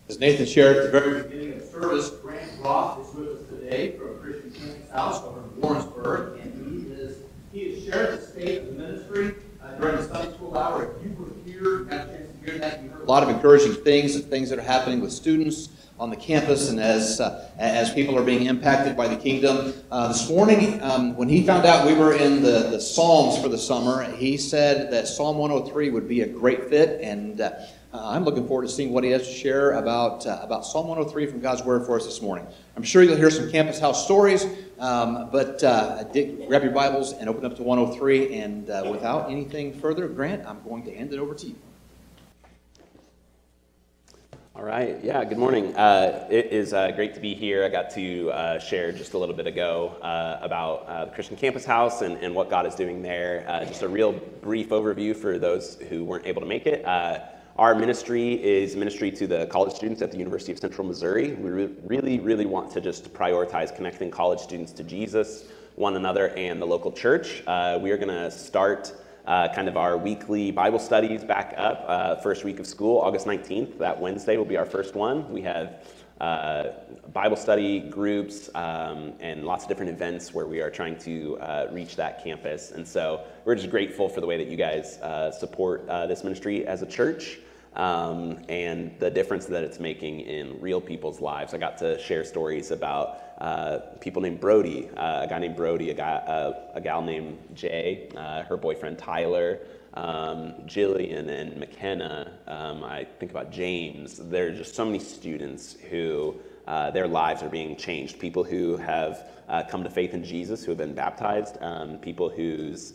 As Nathan shared at the very beginning of the service, Grant Roth is with us today from Christian Campus House over in Warrensburg, and he has shared the state of the ministry during the Sunday school hour. If you were here, you got a chance to hear that, you heard a lot of encouraging things that are happening with students on the campus, and as people are being impacted by the kingdom. This morning, when he found out we were in the Psalms for the summer, he said that Psalm 103 would be a great fit, and I'm looking forward to seeing what he has to share about Psalm 103 from God's Word for us this morning. I'm sure you'll hear some Campus House stories, but grab your Bibles and open up to 103, and without anything further, Grant, I'm going to hand it over to you. All right. Yeah, good morning. It is great to be here. I got to share just a little bit ago about the Christian Campus House and what God is doing there. Just a real brief overview for those who weren't able to make it. Our ministry is ministry to the college students at the University of Central Missouri. We really want to just prioritize connecting college students to Jesus, one another, and the local church. We are going to start kind of our weekly Bible studies back up. First week of school, August 19th. That Wednesday will be our first one. We have Bible study groups and lots of different events where we are trying to reach that campus. And so we're just grateful for the way that you guys support this ministry as a church and the difference that it's making in real people's lives. I got to share stories about people named Brody, a guy named Brody, a gal named Jay, her boyfriend Tyler, Jillian and McKenna. I think about James. There are just so many students who their lives are being changed. People who have come to faith in Jesus, who have been baptized, people whose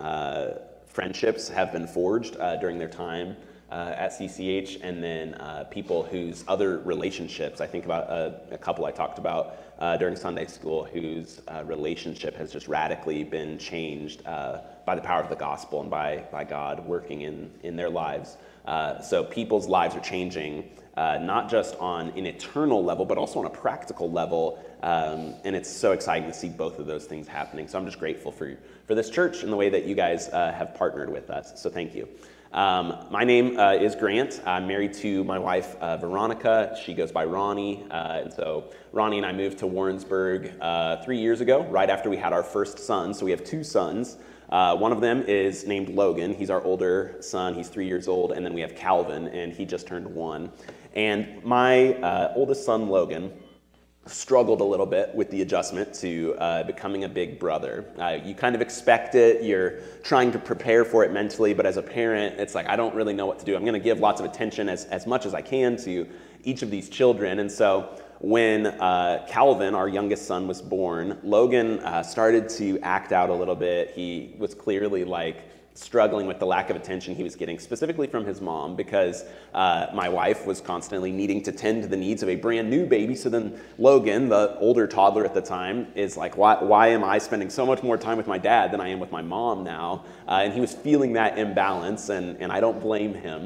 friendships have been forged during their time at CCH, and then people whose other relationships. I think about a couple I talked about during Sunday school whose relationship has just radically been changed by the power of the gospel and by God working in their lives. So people's lives are changing, not just on an eternal level, but also on a practical level, and it's so exciting to see both of those things happening. So I'm just grateful for this church and the way that you guys have partnered with us, so thank you. My name is Grant. I'm married to my wife, Veronica. She goes by Ronnie. And so Ronnie and I moved to Warrensburg 3 years ago, right after we had our first son. So we have two sons. One of them is named Logan. He's our older son. He's 3 years old. And then we have Calvin, and he just turned 1. And my oldest son, Logan, struggled a little bit with the adjustment to becoming a big brother. You kind of expect it, you're trying to prepare for it mentally, but as a parent, it's like, I don't really know what to do. I'm going to give lots of attention as much as I can to each of these children. And so when Calvin, our youngest son, was born, Logan started to act out a little bit. He was clearly struggling with the lack of attention he was getting, specifically from his mom, because my wife was constantly needing to tend to the needs of a brand new baby. So then Logan, the older toddler at the time, is like, why am I spending so much more time with my dad than I am with my mom now? And he was feeling that imbalance, and I don't blame him.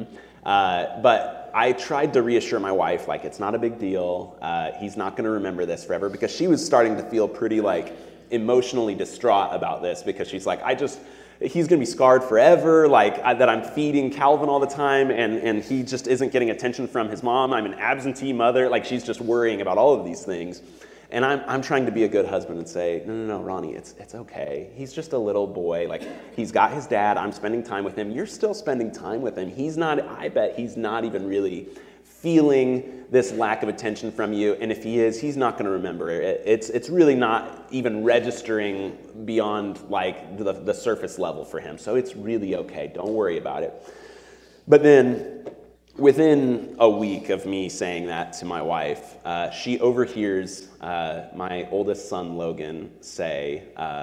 But I tried to reassure my wife, it's not a big deal. He's not going to remember this forever, because she was starting to feel pretty emotionally distraught about this, because she's like, he's going to be scarred forever, that I'm feeding Calvin all the time, and he just isn't getting attention from his mom. I'm an absentee mother. She's just worrying about all of these things. And I'm trying to be a good husband and say, no, Ronnie, it's okay. He's just a little boy. He's got his dad. I'm spending time with him. You're still spending time with him. I bet he's not even really feeling this lack of attention from you, and if he is, he's not going to remember it. It's really not even registering beyond the surface level for him, so it's really okay. Don't worry about it. But then, within a week of me saying that to my wife, she overhears my oldest son, Logan, say,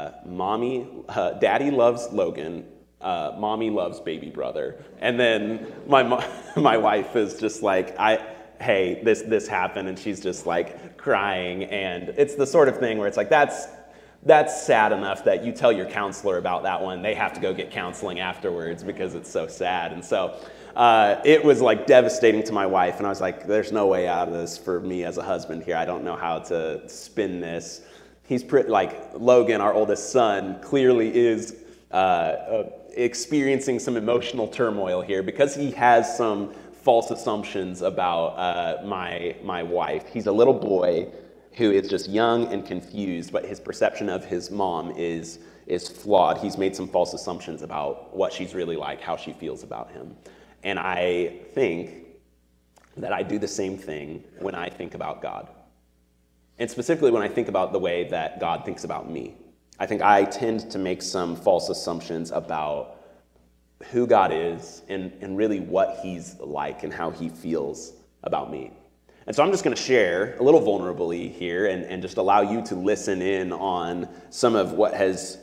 Daddy loves Logan, Mommy loves baby brother. And then my wife is just hey, this happened, and she's just crying, and it's the sort of thing where it's that's sad enough that you tell your counselor about that one. They have to go get counseling afterwards because it's so sad. And so it was devastating to my wife, and I was like, there's no way out of this for me as a husband here. I don't know how to spin this. He's Logan, our oldest son, clearly is experiencing some emotional turmoil here because he has some false assumptions about my wife. He's a little boy who is just young and confused, but his perception of his mom is flawed. He's made some false assumptions about what she's really like, how she feels about him. And I think that I do the same thing when I think about God. And specifically when I think about the way that God thinks about me. I think I tend to make some false assumptions about who God is and really what he's like and how he feels about me. And so I'm just going to share a little vulnerably here and just allow you to listen in on some of what has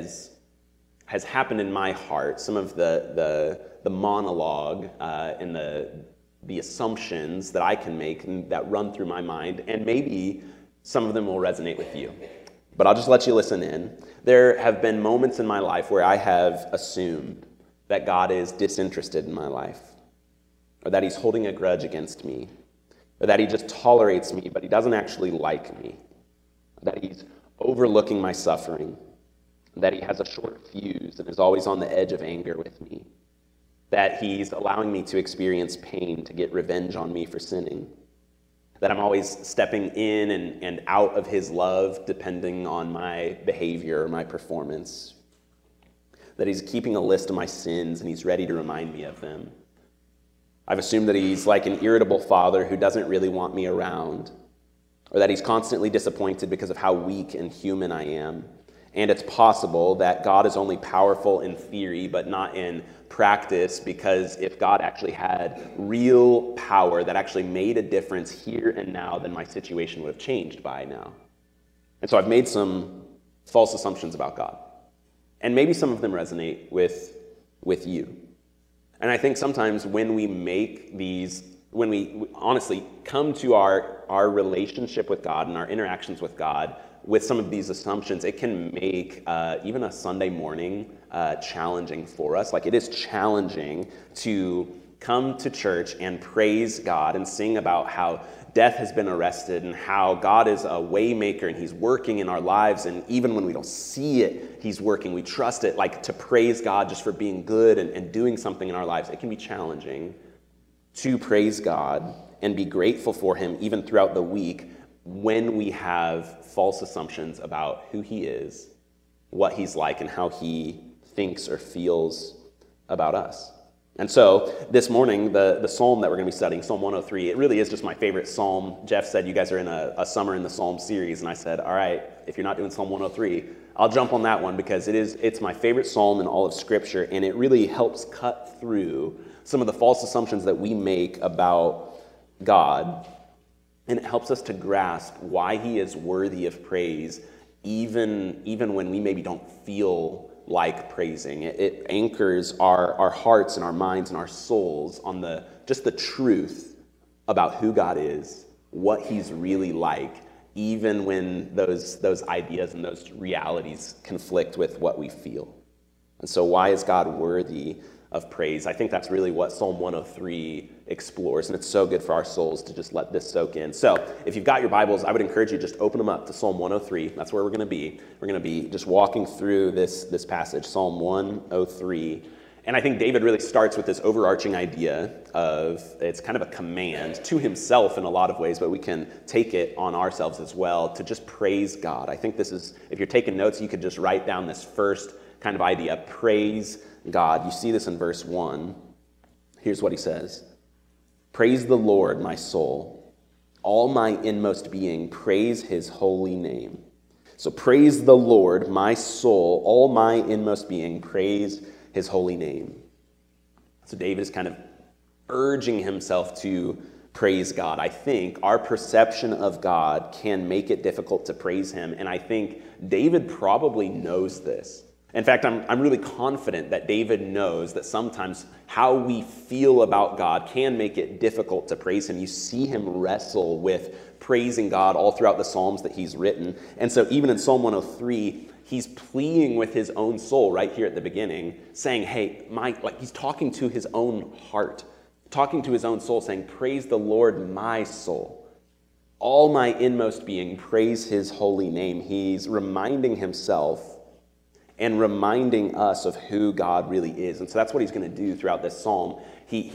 happened in my heart, some of the monologue and the assumptions that I can make and that run through my mind, and maybe some of them will resonate with you. But I'll just let you listen in. There have been moments in my life where I have assumed that God is disinterested in my life, or that he's holding a grudge against me, or that he just tolerates me, but he doesn't actually like me, that he's overlooking my suffering, that he has a short fuse and is always on the edge of anger with me, that he's allowing me to experience pain to get revenge on me for sinning, that I'm always stepping in and out of his love depending on my behavior or my performance, that he's keeping a list of my sins and he's ready to remind me of them. I've assumed that he's like an irritable father who doesn't really want me around, or that he's constantly disappointed because of how weak and human I am. And it's possible that God is only powerful in theory, but not in practice, because if God actually had real power that actually made a difference here and now, then my situation would have changed by now. And so I've made some false assumptions about God. And maybe some of them resonate with you. And I think sometimes when we make these, when we honestly come to our relationship with God and our interactions with God with some of these assumptions, it can make even a Sunday morning challenging for us. Like, it is challenging to come to church and praise God and sing about how death has been arrested and how God is a way maker and he's working in our lives, and even when we don't see it, he's working. We trust it, like, to praise God just for being good and doing something in our lives. It can be challenging to praise God and be grateful for him even throughout the week when we have false assumptions about who he is, what he's like, and how he thinks or feels about us. And so this morning, the psalm that we're going to be studying, Psalm 103, it really is just my favorite psalm. Jeff said you guys are in a Summer in the Psalm series, and I said, all right, if you're not doing Psalm 103, I'll jump on that one, because it's my favorite psalm in all of Scripture, and it really helps cut through some of the false assumptions that we make about God, and it helps us to grasp why he is worthy of praise, even when we maybe don't feel like praising. It anchors our hearts and our minds and our souls on just the truth about who God is, what he's really like, even when those ideas and those realities conflict with what we feel. And so why is God worthy of praise? I think that's really what Psalm 103 explores, and it's so good for our souls to just let this soak in. So if you've got your Bibles, I would encourage you to just open them up to Psalm 103. That's where we're going to be. We're going to be just walking through this passage, Psalm 103. And I think David really starts with this overarching idea of, it's kind of a command to himself in a lot of ways, but we can take it on ourselves as well to just praise God. I think this is, if you're taking notes, you could just write down this first kind of idea, praise God. You see this in verse 1. Here's what he says. Praise the Lord, my soul. All my inmost being, praise his holy name. So praise the Lord, my soul. All my inmost being, praise his holy name. So David is kind of urging himself to praise God. I think our perception of God can make it difficult to praise him, and I think David probably knows this. In fact, I'm really confident that David knows that sometimes how we feel about God can make it difficult to praise him. You see him wrestle with praising God all throughout the Psalms that he's written. And so even in Psalm 103, he's pleading with his own soul right here at the beginning, saying, hey, he's talking to his own heart, talking to his own soul, saying, praise the Lord, my soul. All my inmost being, praise his holy name. He's reminding himself and reminding us of who God really is. And so that's what he's going to do throughout this psalm. He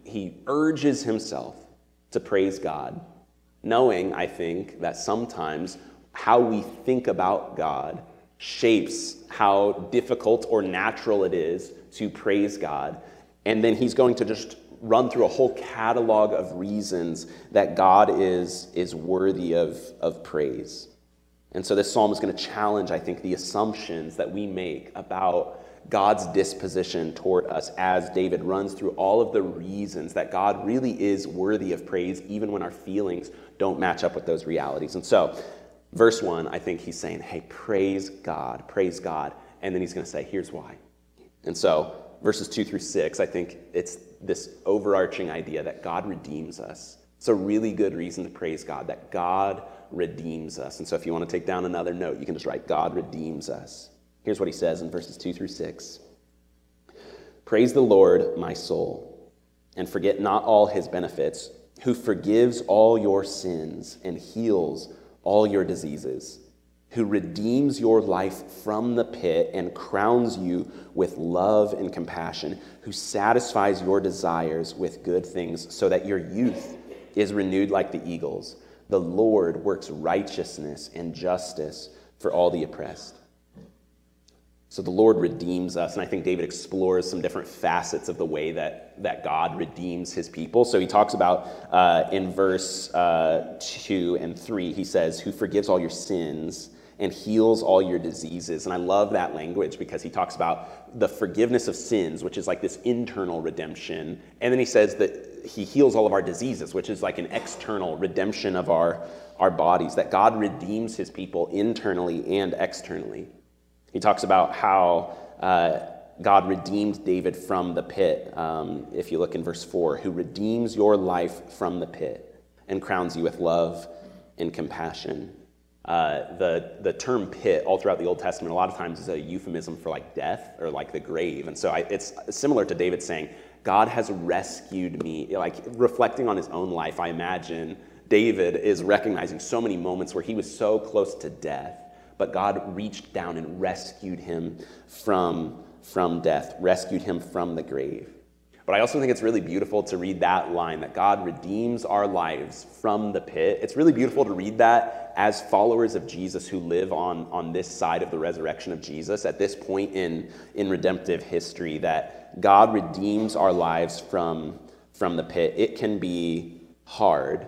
he urges himself to praise God, knowing, I think, that sometimes how we think about God shapes how difficult or natural it is to praise God. And then he's going to just run through a whole catalog of reasons that God is worthy of praise. And so this psalm is going to challenge, I think, the assumptions that we make about God's disposition toward us as David runs through all of the reasons that God really is worthy of praise, even when our feelings don't match up with those realities. And so, verse 1, I think he's saying, hey, praise God, praise God. And then he's going to say, here's why. And so, verses 2 through 6, I think it's this overarching idea that God redeems us. It's a really good reason to praise God, that God redeems us. And so if you want to take down another note, you can just write, God redeems us. Here's what he says in verses 2 through 6. Praise the Lord, my soul, and forget not all his benefits, who forgives all your sins and heals all your diseases, who redeems your life from the pit and crowns you with love and compassion, who satisfies your desires with good things so that your youth is renewed like the eagles. The Lord works righteousness and justice for all the oppressed. So the Lord redeems us, and I think David explores some different facets of the way that God redeems his people. So he talks about in verse 2 and 3, he says, who forgives all your sins and heals all your diseases. And I love that language because he talks about the forgiveness of sins, which is like this internal redemption. And then he says that he heals all of our diseases, which is like an external redemption of our bodies, that God redeems his people internally and externally. He talks about how God redeemed David from the pit. If you look in verse 4, who redeems your life from the pit and crowns you with love and compassion. The term pit all throughout the Old Testament a lot of times is a euphemism for like death or like the grave. And so it's similar to David saying, God has rescued me. Like reflecting on his own life, I imagine David is recognizing so many moments where he was so close to death, but God reached down and rescued him from death, rescued him from the grave. But I also think it's really beautiful to read that line, that God redeems our lives from the pit. It's really beautiful to read that as followers of Jesus who live on this side of the resurrection of Jesus at this point in redemptive history, that God redeems our lives from the pit. It can be hard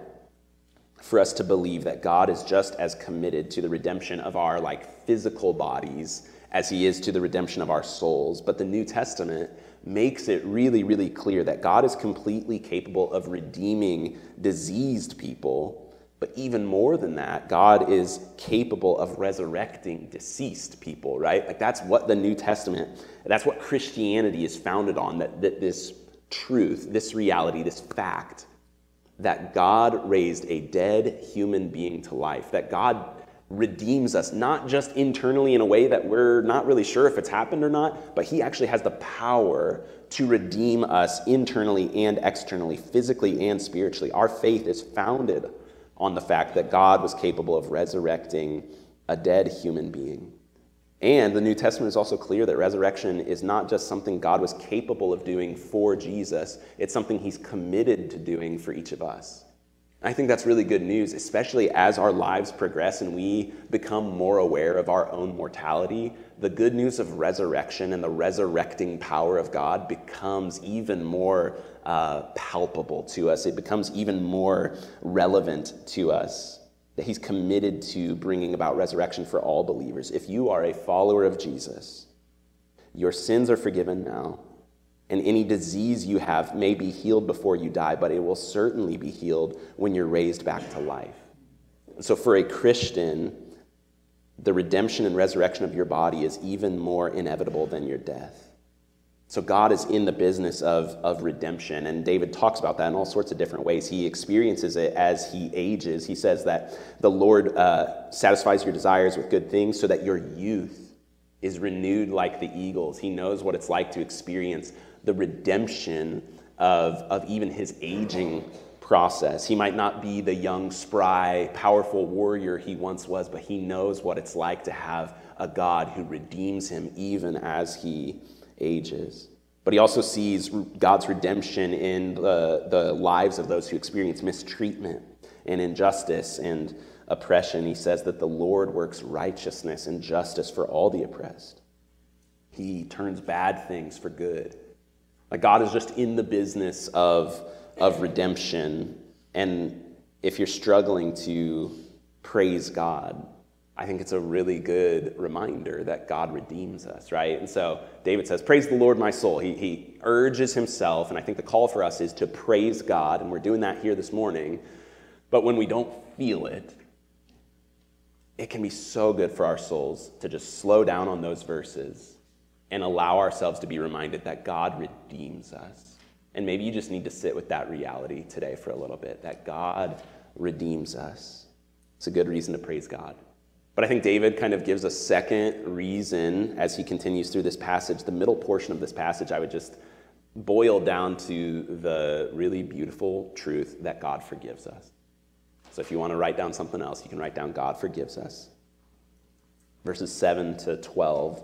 for us to believe that God is just as committed to the redemption of our like physical bodies as he is to the redemption of our souls. But the New Testament makes it really, really clear that God is completely capable of redeeming diseased people. But even more than that, God is capable of resurrecting deceased people, right? Like that's what the New Testament, that's what Christianity is founded on, that this truth, this reality, this fact, that God raised a dead human being to life, that God redeems us, not just internally in a way that we're not really sure if it's happened or not, but he actually has the power to redeem us internally and externally, physically and spiritually. Our faith is founded on the fact that God was capable of resurrecting a dead human being. And the New Testament is also clear that resurrection is not just something God was capable of doing for Jesus, it's something he's committed to doing for each of us. I think that's really good news, especially as our lives progress and we become more aware of our own mortality. The good news of resurrection and the resurrecting power of God becomes even more palpable to us. It becomes even more relevant to us. That he's committed to bringing about resurrection for all believers. If you are a follower of Jesus, your sins are forgiven now, and any disease you have may be healed before you die, but it will certainly be healed when you're raised back to life. And so for a Christian, the redemption and resurrection of your body is even more inevitable than your death. So God is in the business of redemption, and David talks about that in all sorts of different ways. He experiences it as he ages. He says that the Lord satisfies your desires with good things so that your youth is renewed like the eagles. He knows what it's like to experience the redemption of even his aging process. He might not be the young, spry, powerful warrior he once was, but he knows what it's like to have a God who redeems him even as he ages. But But he also sees God's redemption in the lives of those who experience mistreatment and injustice and oppression. He says that the Lord works righteousness and justice for all the oppressed. He turns bad things for good. Like, God is just in the business of redemption. And if you're struggling to praise God, I think it's a really good reminder that God redeems us, right? And so David says, praise the Lord, my soul. He urges himself, and I think the call for us is to praise God, and we're doing that here this morning. But when we don't feel it, it can be so good for our souls to just slow down on those verses and allow ourselves to be reminded that God redeems us. And maybe you just need to sit with that reality today for a little bit, that God redeems us. It's a good reason to praise God. But I think David kind of gives a second reason as he continues through this passage. The middle portion of this passage, I would just boil down to the really beautiful truth that God forgives us. So if you want to write down something else, you can write down God forgives us. Verses 7 to 12,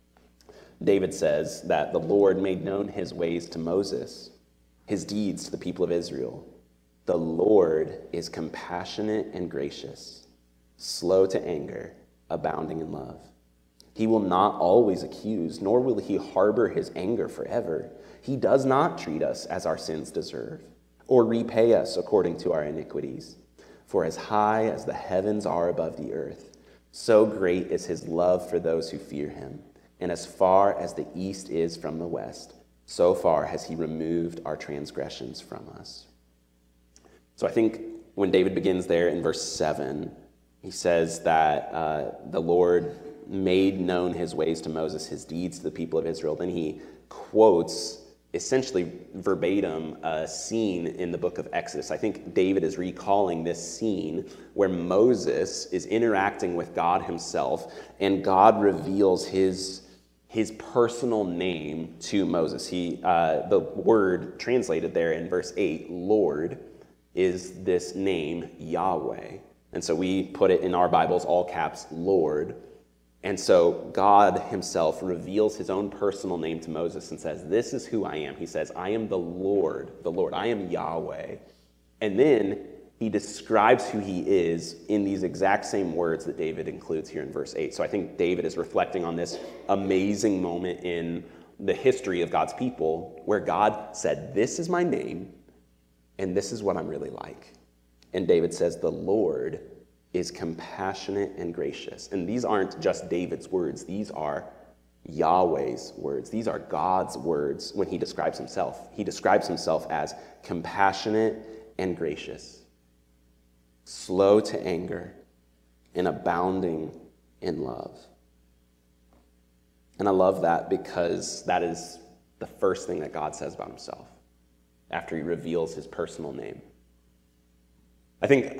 David says that the Lord made known his ways to Moses, his deeds to the people of Israel. The Lord is compassionate and gracious, slow to anger, abounding in love. He will not always accuse, nor will he harbor his anger forever. He does not treat us as our sins deserve, or repay us according to our iniquities. For as high as the heavens are above the earth, so great is his love for those who fear him. And as far as the east is from the west, so far has he removed our transgressions from us. So I think when David begins there in verse 7, he says that the Lord made known his ways to Moses, his deeds to the people of Israel. Then he quotes essentially verbatim a scene in the book of Exodus. I think David is recalling this scene where Moses is interacting with God himself, and God reveals his personal name to Moses. The word translated there in verse 8, Lord, is this name Yahweh. And so we put it in our Bibles, all caps, Lord. And so God himself reveals his own personal name to Moses and says, this is who I am. He says, I am the Lord. I am Yahweh. And then he describes who he is in these exact same words that David includes here in verse 8. So I think David is reflecting on this amazing moment in the history of God's people where God said, this is my name, and this is what I'm really like. And David says, the Lord is compassionate and gracious. And these aren't just David's words. These are Yahweh's words. These are God's words when he describes himself. He describes himself as compassionate and gracious, slow to anger, and abounding in love. And I love that because that is the first thing that God says about himself after he reveals his personal name. I think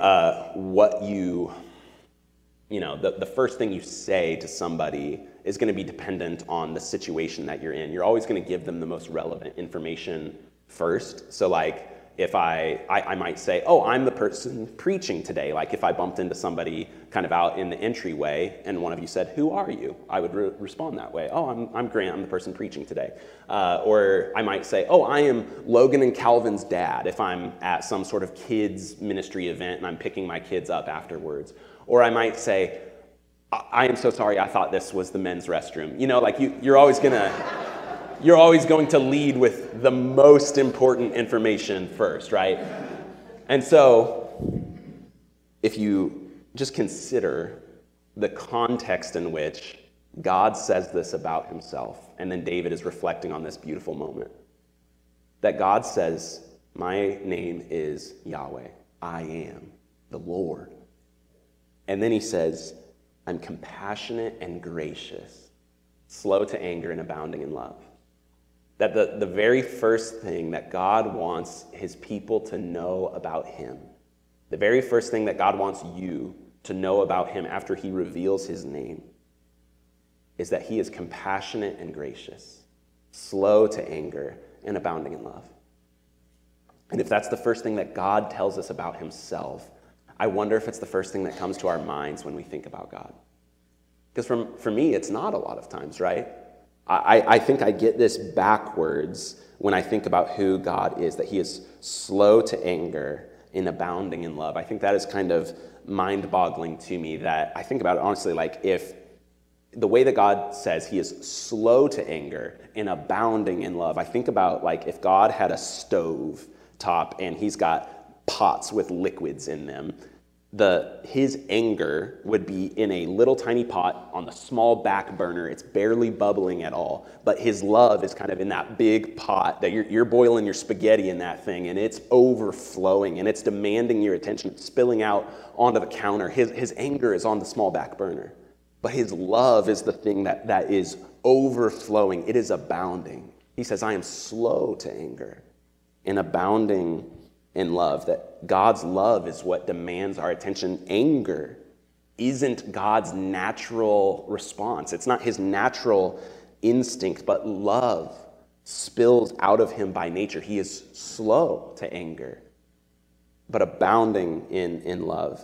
the first thing you say to somebody is going to be dependent on the situation that you're in. You're always going to give them the most relevant information first. So like if I might say, oh, I'm the person preaching today. Like if I bumped into somebody kind of out in the entryway and one of you said, who are you? I would respond that way. Oh, I'm Grant. I'm the person preaching today. Or I might say, oh, I am Logan and Calvin's dad if I'm at some sort of kids ministry event and I'm picking my kids up afterwards. Or I might say, I am so sorry, I thought this was the men's restroom. You're always going to lead with the most important information first, right? And so if you just consider the context in which God says this about himself, and then David is reflecting on this beautiful moment, that God says, my name is Yahweh. I am the Lord. And then he says, I'm compassionate and gracious, slow to anger and abounding in love. That the very first thing that God wants his people to know about him, the very first thing that God wants you to know about him after he reveals his name, is that he is compassionate and gracious, slow to anger, and abounding in love. And if that's the first thing that God tells us about himself, I wonder if it's the first thing that comes to our minds when we think about God. Because for me, it's not a lot of times, right? I think I get this backwards when I think about who God is, that he is slow to anger and abounding in love. I think that is kind of mind-boggling to me, that I think about it honestly, like if the way that God says he is slow to anger and abounding in love, I think about like if God had a stove top and he's got pots with liquids in them, his anger would be in a little tiny pot on the small back burner. It's barely bubbling at all, but his love is kind of in that big pot that you're boiling your spaghetti in that thing, and it's overflowing and it's demanding your attention. It's spilling out onto the counter. His anger is on the small back burner, but his love is the thing that is overflowing. It is abounding. He says, I am slow to anger and abounding in love, that God's love is what demands our attention. Anger isn't God's natural response. It's not his natural instinct, but love spills out of him by nature. He is slow to anger, but abounding in love.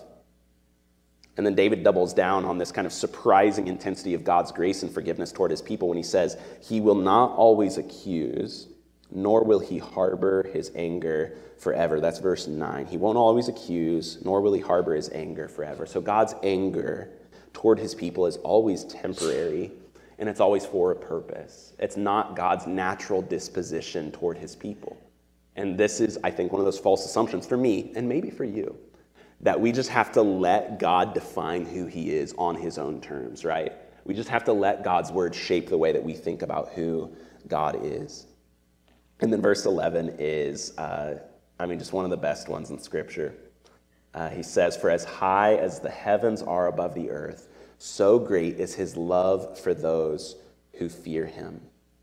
And then David doubles down on this kind of surprising intensity of God's grace and forgiveness toward his people when he says, he will not always accuse, nor will he harbor his anger forever. That's verse 9. He won't always accuse, nor will he harbor his anger forever. So God's anger toward his people is always temporary, and it's always for a purpose. It's not God's natural disposition toward his people. And this is, I think, one of those false assumptions for me, and maybe for you, that we just have to let God define who he is on his own terms, right? We just have to let God's word shape the way that we think about who God is. And then verse 11 is, just one of the best ones in Scripture. He says, for as high as the heavens are above the earth, so great is his love for those who fear him.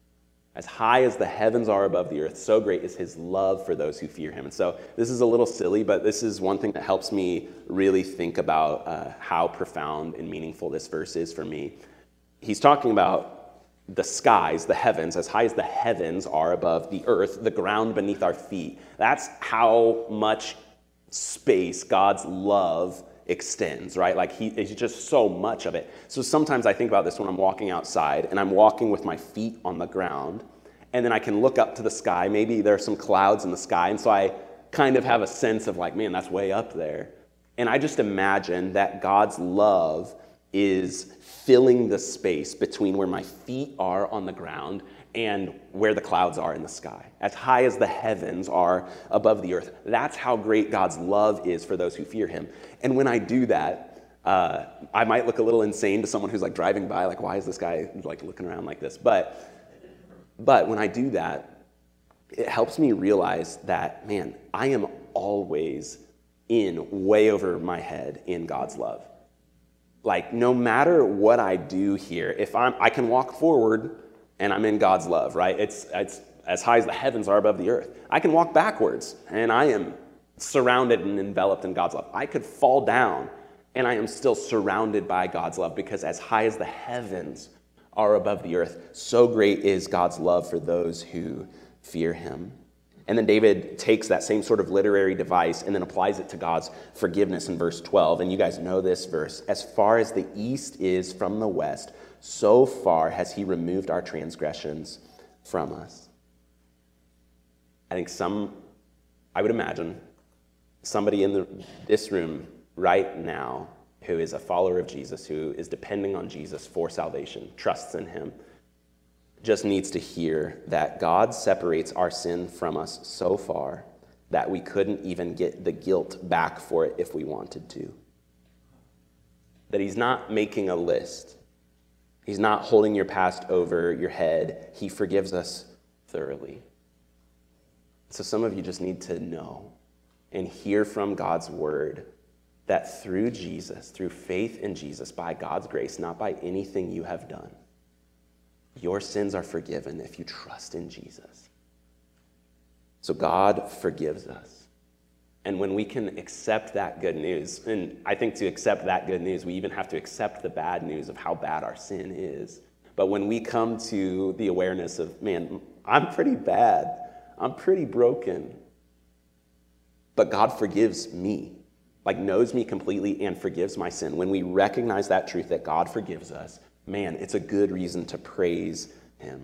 As high as the heavens are above the earth, so great is his love for those who fear him. And so this is a little silly, but this is one thing that helps me really think about how profound and meaningful this verse is for me. He's talking about the skies, the heavens, as high as the heavens are above the earth, the ground beneath our feet. That's how much space God's love extends, right? Like it's just so much of it. So sometimes I think about this when I'm walking outside and I'm walking with my feet on the ground, and then I can look up to the sky. Maybe there are some clouds in the sky, and so I kind of have a sense of like, man, that's way up there. And I just imagine that God's love is filling the space between where my feet are on the ground and where the clouds are in the sky, as high as the heavens are above the earth. That's how great God's love is for those who fear him. And when I do that, I might look a little insane to someone who's like driving by, like, why is this guy like looking around like this? But when I do that, it helps me realize that, man, I am always in way over my head in God's love. Like, no matter what I do here, if I can walk forward and I'm in God's love, right? It's as high as the heavens are above the earth. I can walk backwards and I am surrounded and enveloped in God's love. I could fall down and I am still surrounded by God's love, because as high as the heavens are above the earth, so great is God's love for those who fear him. And then David takes that same sort of literary device and then applies it to God's forgiveness in verse 12. And you guys know this verse. As far as the east is from the west, so far has he removed our transgressions from us. I think I would imagine somebody in this room right now who is a follower of Jesus, who is depending on Jesus for salvation, trusts in him, just needs to hear that God separates our sin from us so far that we couldn't even get the guilt back for it if we wanted to. That he's not making a list. He's not holding your past over your head. He forgives us thoroughly. So some of you just need to know and hear from God's word that through Jesus, through faith in Jesus, by God's grace, not by anything you have done, your sins are forgiven if you trust in Jesus. So God forgives us. And when we can accept that good news, and I think to accept that good news, we even have to accept the bad news of how bad our sin is. But when we come to the awareness of, man, I'm pretty bad, I'm pretty broken, but God forgives me, like knows me completely and forgives my sin. When we recognize that truth that God forgives us, man, it's a good reason to praise him.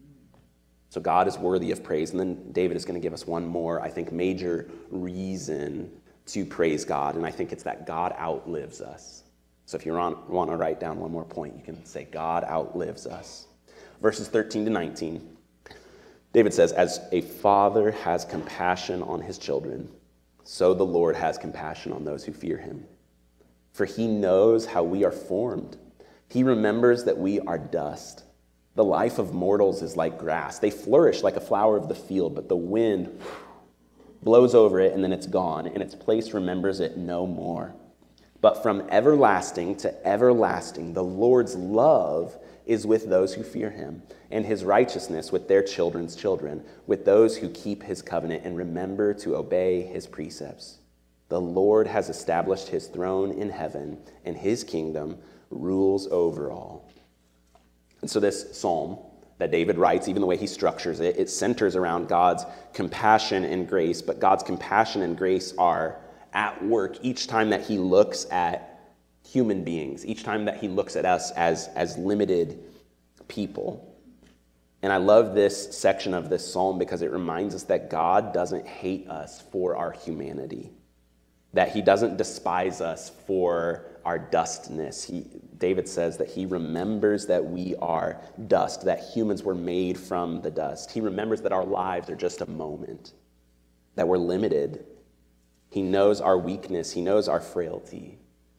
So God is worthy of praise. And then David is going to give us one more, I think, major reason to praise God. And I think it's that God outlives us. So if you want to write down one more point, you can say God outlives us. Verses 13 to 19. David says, as a father has compassion on his children, so the Lord has compassion on those who fear him. For he knows how we are formed. He remembers that we are dust. The life of mortals is like grass. They flourish like a flower of the field, but the wind blows over it and then it's gone, and its place remembers it no more. But from everlasting to everlasting, the Lord's love is with those who fear him, and his righteousness with their children's children, with those who keep his covenant and remember to obey his precepts. The Lord has established his throne in heaven, and his kingdom rules over all. And so this psalm that David writes, even the way he structures it, it centers around God's compassion and grace, but God's compassion and grace are at work each time that he looks at human beings, each time that he looks at us as limited people. And I love this section of this psalm because it reminds us that God doesn't hate us for our humanity, that he doesn't despise us for our dustness. David says that he remembers that we are dust, that humans were made from the dust. He remembers that our lives are just a moment, that we're limited. He knows our weakness. He knows our frailty.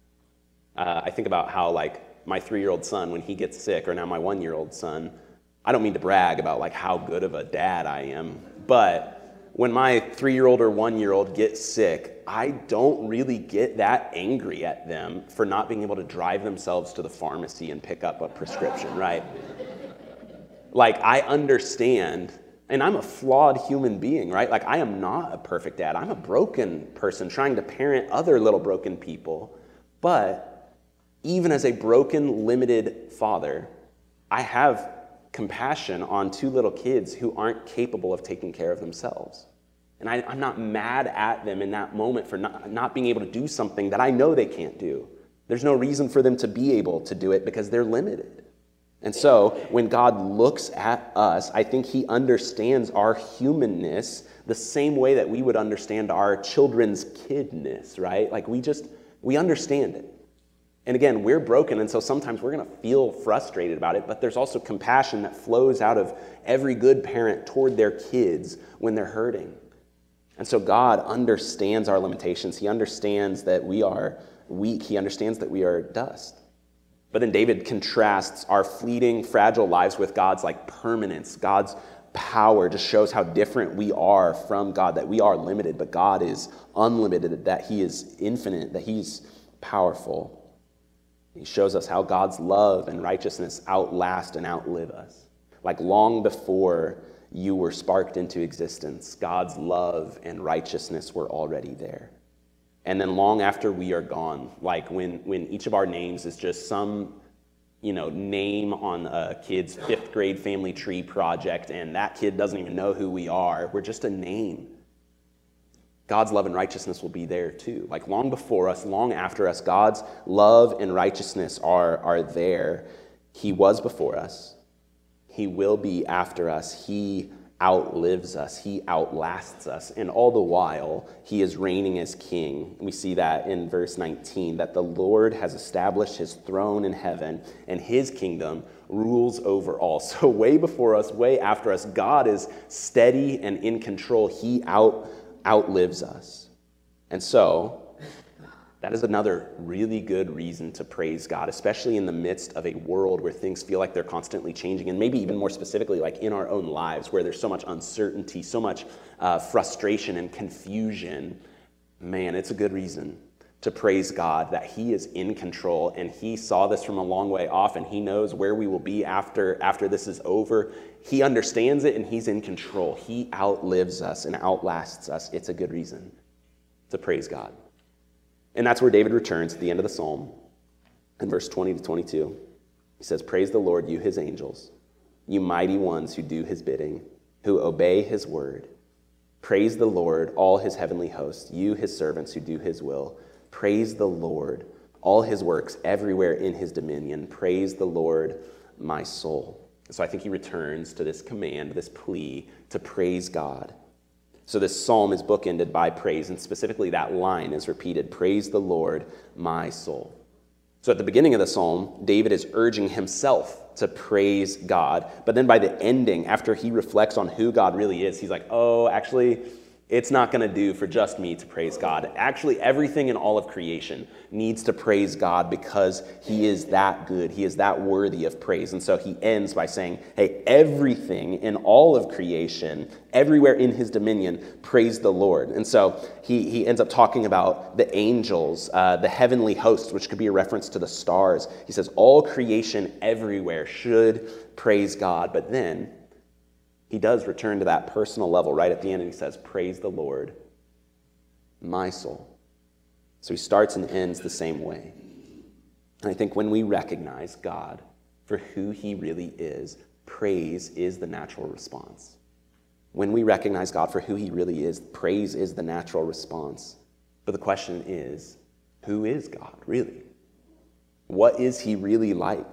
I think about how, like, my 3-year-old son, when he gets sick, or now my 1-year-old son, I don't mean to brag about, like, how good of a dad I am, but when my 3-year-old or 1-year-old gets sick, I don't really get that angry at them for not being able to drive themselves to the pharmacy and pick up a prescription, right? Like, I understand. And I'm a flawed human being, right? Like, I am not a perfect dad. I'm a broken person trying to parent other little broken people. But even as a broken, limited father, I have compassion on 2 little kids who aren't capable of taking care of themselves. And I'm not mad at them in that moment for not being able to do something that I know they can't do. There's no reason for them to be able to do it because they're limited. And so when God looks at us, I think he understands our humanness the same way that we would understand our children's kidness, right? Like we understand it. And again, we're broken, and so sometimes we're going to feel frustrated about it, but there's also compassion that flows out of every good parent toward their kids when they're hurting. And so God understands our limitations. He understands that we are weak. He understands that we are dust. But then David contrasts our fleeting, fragile lives with God's like permanence. God's power just shows how different we are from God, that we are limited, but God is unlimited, that he is infinite, that he's powerful. He shows us how God's love and righteousness outlast and outlive us. Like long before you were sparked into existence, God's love and righteousness were already there. And then long after we are gone, like when each of our names is just some, name on a kid's 5th grade family tree project, and that kid doesn't even know who we are. We're just a name. God's love and righteousness will be there too. Like long before us, long after us, God's love and righteousness are there. He was before us. He will be after us. He outlives us. He outlasts us. And all the while, he is reigning as king. We see that in verse 19, that the Lord has established his throne in heaven, and his kingdom rules over all. So way before us, way after us, God is steady and in control. He outlives us. And so that is another really good reason to praise God, especially in the midst of a world where things feel like they're constantly changing, and maybe even more specifically, like in our own lives, where there's so much uncertainty, so much frustration and confusion. Man, it's a good reason to praise God that he is in control, and he saw this from a long way off, and he knows where we will be after this is over. He understands it, and he's in control. He outlives us and outlasts us. It's a good reason to praise God. And that's where David returns at the end of the psalm in verse 20 to 22. He says, "Praise the Lord, you his angels, you mighty ones who do his bidding, who obey his word. Praise the Lord, all his heavenly hosts, you his servants who do his will. Praise the Lord, all his works everywhere in his dominion. Praise the Lord, my soul." So I think he returns to this command, this plea to praise God. So this psalm is bookended by praise, and specifically that line is repeated, praise the Lord, my soul. So at the beginning of the psalm, David is urging himself to praise God. But then by the ending, after he reflects on who God really is, he's like, oh, actually, it's not going to do for just me to praise God. Actually, everything in all of creation needs to praise God because he is that good. He is that worthy of praise. And so he ends by saying, hey, everything in all of creation, everywhere in his dominion, praise the Lord. And so he ends up talking about the angels, the heavenly hosts, which could be a reference to the stars. He says all creation everywhere should praise God. But then he does return to that personal level right at the end, and he says, praise the Lord, my soul. So he starts and ends the same way. And I think when we recognize God for who he really is, praise is the natural response. When we recognize God for who he really is, praise is the natural response. But the question is, who is God really? What is he really like?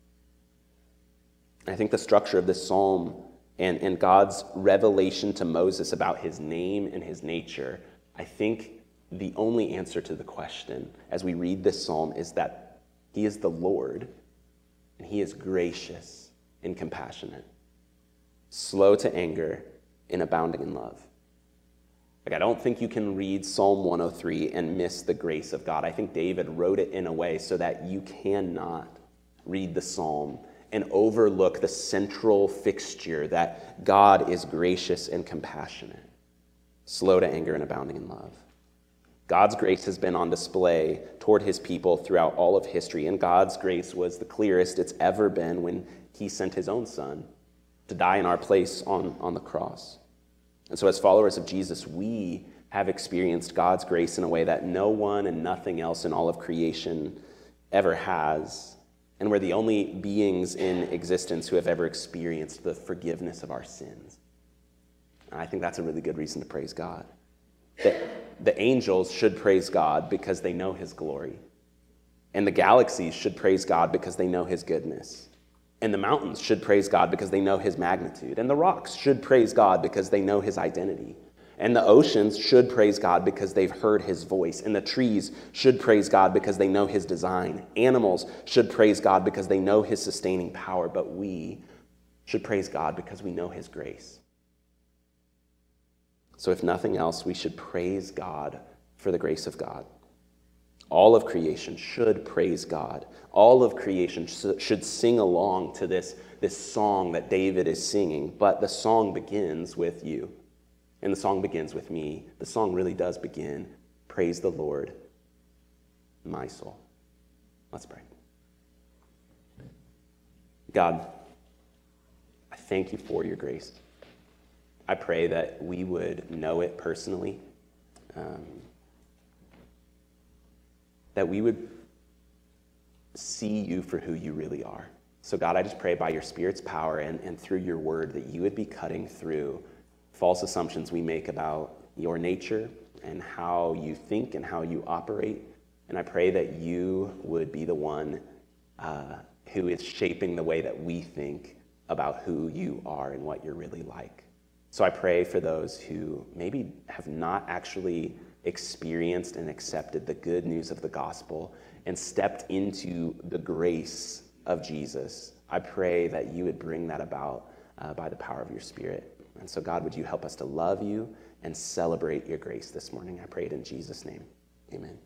I think the structure of this psalm and God's revelation to Moses about his name and his nature, I think the only answer to the question as we read this psalm is that he is the Lord, and he is gracious and compassionate, slow to anger and abounding in love. Like, I don't think you can read Psalm 103 and miss the grace of God. I think David wrote it in a way so that you cannot read the psalm and overlook the central fixture that God is gracious and compassionate, slow to anger and abounding in love. God's grace has been on display toward his people throughout all of history, and God's grace was the clearest it's ever been when he sent his own son to die in our place on the cross. And so as followers of Jesus, we have experienced God's grace in a way that no one and nothing else in all of creation ever has. And we're the only beings in existence who have ever experienced the forgiveness of our sins. And I think that's a really good reason to praise God. The angels should praise God because they know his glory. And the galaxies should praise God because they know his goodness. And the mountains should praise God because they know his magnitude. And the rocks should praise God because they know his identity. And the oceans should praise God because they've heard his voice. And the trees should praise God because they know his design. Animals should praise God because they know his sustaining power. But we should praise God because we know his grace. So if nothing else, we should praise God for the grace of God. All of creation should praise God. All of creation should sing along to this song that David is singing. But the song begins with you. And the song begins with me. The song really does begin, praise the Lord, my soul. Let's pray. God, I thank you for your grace. I pray that we would know it personally, that we would see you for who you really are. So God, I just pray by your Spirit's power and through your word that you would be cutting through false assumptions we make about your nature and how you think and how you operate. And I pray that you would be the one who is shaping the way that we think about who you are and what you're really like. So I pray for those who maybe have not actually experienced and accepted the good news of the gospel and stepped into the grace of Jesus. I pray that you would bring that about by the power of your Spirit. And so, God, would you help us to love you and celebrate your grace this morning? I pray it in Jesus' name. Amen.